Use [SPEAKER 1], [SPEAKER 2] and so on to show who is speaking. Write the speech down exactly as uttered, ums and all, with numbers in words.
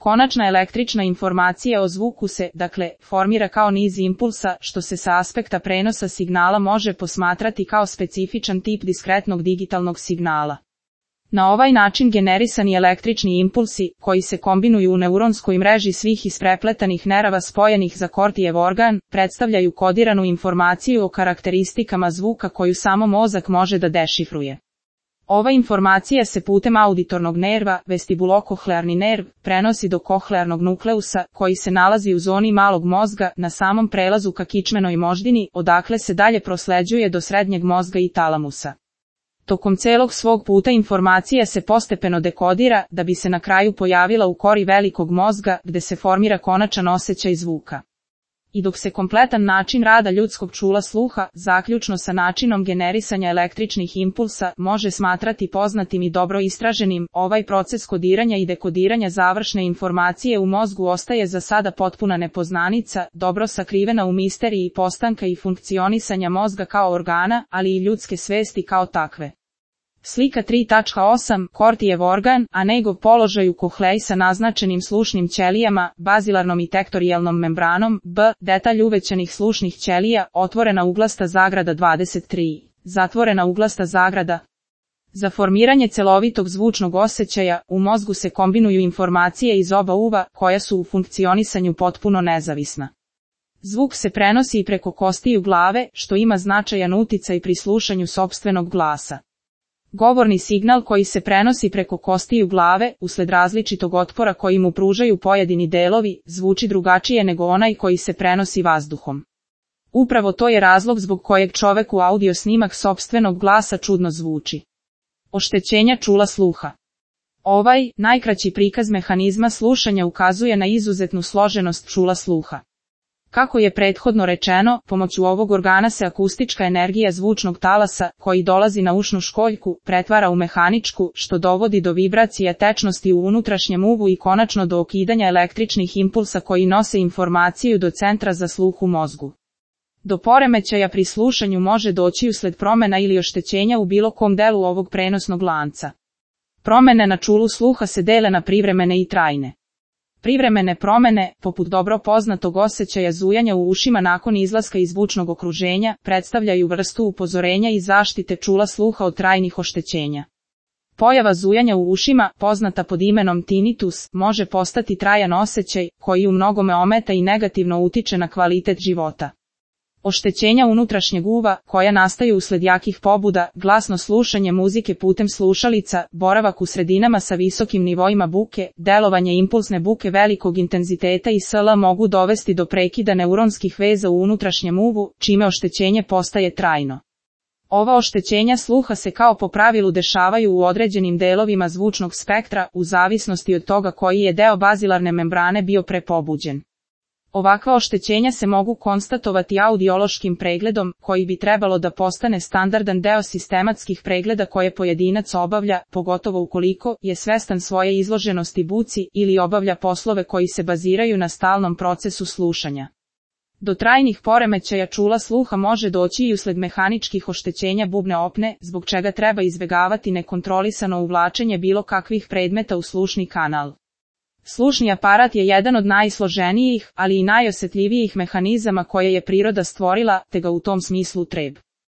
[SPEAKER 1] Konačna električna informacija o zvuku se, dakle, formira kao niz impulsa, što se sa aspekta prenosa signala može posmatrati kao specifičan tip diskretnog digitalnog signala. Na ovaj način generisani električni impulsi, koji se kombinuju u neuronskoj mreži svih isprepletanih nerava spojenih za Cortijev organ, predstavljaju kodiranu informaciju o karakteristikama zvuka koju samo mozak može da dešifruje. Ova informacija se putem auditornog nerva, vestibulokohlearni nerv, prenosi do kohlearnog nukleusa, koji se nalazi u zoni malog mozga, na samom prelazu ka kičmenoj moždini, odakle se dalje prosleđuje do srednjeg mozga i talamusa. Tokom celog svog puta informacija se postepeno dekodira, da bi se na kraju pojavila u kori velikog mozga, gde se formira konačan osjećaj zvuka. I dok se kompletan način rada ljudskog čula sluha, zaključno sa načinom generisanja električnih impulsa, može smatrati poznatim i dobro istraženim, ovaj proces kodiranja i dekodiranja završne informacije u mozgu ostaje za sada potpuna nepoznanica, dobro sakrivena u misteriji postanka i funkcionisanja mozga kao organa, ali i ljudske svesti kao takve. Slika tri tačka osam. Cortijev organ, a njegov položaj u kohleji sa naznačenim slušnim ćelijama, bazilarnom i tektorijalnom membranom, b. Detalj uvećanih slušnih ćelija, otvorena uglasta zagrada dvadeset tri, zatvorena uglasta zagrada. Za formiranje celovitog zvučnog osjećaja, u mozgu se kombinuju informacije iz oba uva, koja su u funkcionisanju potpuno nezavisna. Zvuk se prenosi i preko kostiju glave, što ima značajan uticaj pri slušanju sopstvenog glasa. Govorni signal koji se prenosi preko kostiju glave, usled različitog otpora koji mu pružaju pojedini delovi, zvuči drugačije nego onaj koji se prenosi vazduhom. Upravo to je razlog zbog kojeg čoveku audio snimak sopstvenog glasa čudno zvuči. Oštećenja čula sluha. Ovaj, najkraći prikaz mehanizma slušanja ukazuje na izuzetnu složenost čula sluha. Kako je prethodno rečeno, pomoću ovog organa se akustička energija zvučnog talasa, koji dolazi na ušnu školjku, pretvara u mehaničku, što dovodi do vibracija tečnosti u unutrašnjem uvu i konačno do okidanja električnih impulsa koji nose informaciju do centra za sluh u mozgu. Do poremećaja pri slušanju može doći usled promena ili oštećenja u bilo kom delu ovog prenosnog lanca. Promene na čulu sluha se dele na privremene i trajne. Privremene promene, poput dobro poznatog osjećaja zujanja u ušima nakon izlaska iz zvučnog okruženja, predstavljaju vrstu upozorenja i zaštite čula sluha od trajnih oštećenja. Pojava zujanja u ušima, poznata pod imenom tinnitus, može postati trajan osjećaj, koji u mnogome ometa i negativno utiče na kvalitet života. Oštećenja unutrašnjeg uva, koja nastaju usled jakih pobuda, glasno slušanje muzike putem slušalica, boravak u sredinama sa visokim nivoima buke, delovanje impulsne buke velikog intenziteta i sl. Mogu dovesti do prekida neuronskih veza u unutrašnjem uvu, čime oštećenje postaje trajno. Ova oštećenja sluha se kao po pravilu dešavaju u određenim delovima zvučnog spektra, u zavisnosti od toga koji je deo bazilarne membrane bio prepobuđen. Ovakva oštećenja se mogu konstatovati audiološkim pregledom, koji bi trebalo da postane standardan deo sistematskih pregleda koje pojedinac obavlja, pogotovo ukoliko je svestan svoje izloženosti buci ili obavlja poslove koji se baziraju na stalnom procesu slušanja. Do trajnih poremećaja čula sluha može doći i usled mehaničkih oštećenja bubne opne, zbog čega treba izbegavati nekontrolisano uvlačenje bilo kakvih predmeta u slušni kanal. Slušni aparat je jedan od najsloženijih, ali i najosjetljivijih mehanizama koje je priroda stvorila, te ga u tom smislu treba